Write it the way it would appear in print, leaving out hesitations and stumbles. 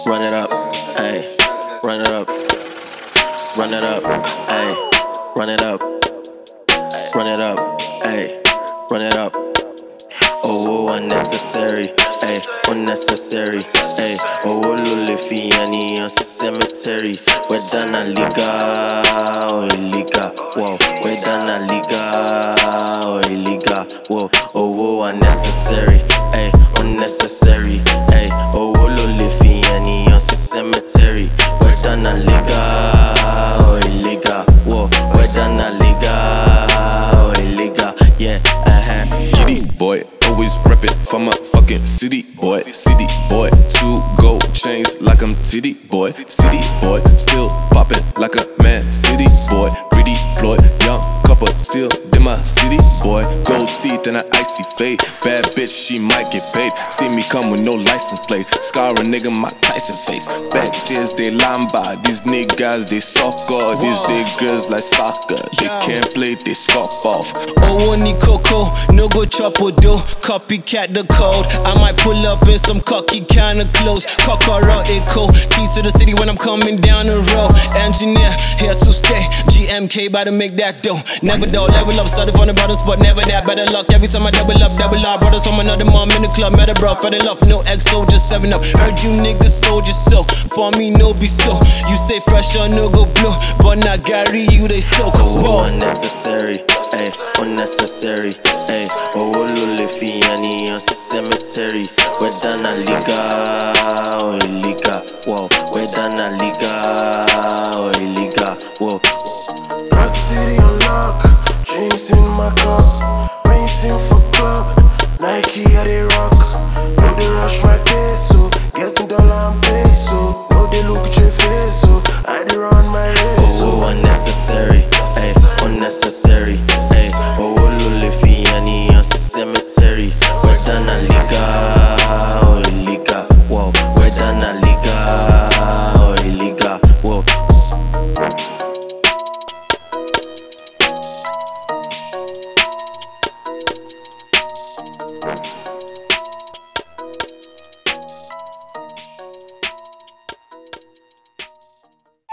Run it up, ayy, run it up, run it up, ayy, run it up, run it up, ayy, run it up. Oh, unnecessary, ayy, unnecessary, ayy. Oh, Lulifiyani, on cemetery. We're done a liga, oh, liga, whoa. We're done a liga, oh, liga, whoa. Oh, unnecessary, ayy, unnecessary, ayy. Oh, Lulifiyani, on cemetery. We're done a liga, oh, liga, whoa. We're done a liga, oh, liga, yeah, Kitty boy, always reppin' for my fucking city boy. City boy, 2 gold chains like I'm titty boy. City boy, still poppin' like a man. City boy, pretty ploy, young couple, still in my city boy. Gold teeth and an icy fade. Bad bitch, she might get paid. See me come with no license plate. Scar a nigga my Tyson face. Back jizz, they lamba. These niggas, they soccer. These niggas like soccer. They can't play, they scarf off. Oh, one coco, no go chop or do. Copycat the code. I might pull up in some cocky kind of clothes. Cockara echo. Key to the city when I'm coming down the road. Engineer, here to stay. GMK, about to make that dough. Never though, level up, started from the bottom spot. Never that, better luck. Every time I double up, brothers from another mom in the club. Met a bro, fell in love, no XO, just 7 up. Heard you niggas sold your soul. For me, no be so. You say fresh or no go blue. But not Gary, you they soak. oh, unnecessary, ayy, unnecessary, ayy. Oh, Lulifiyani, on cemetery. We're done a liga, oh, liga, whoa. We're done a liga, oh, liga, whoa. Rock City on lock, dreams in my cup, racing for club, Nike I they rock. No they rush my peso, getting dollar and peso. No they look at your face, so I they run my race. Oh, unnecessary, ayy, unnecessary, ayy. Oh, Lulifiyani, on cemetery. We're done a liga, oh, liga, whoa. We're done a liga.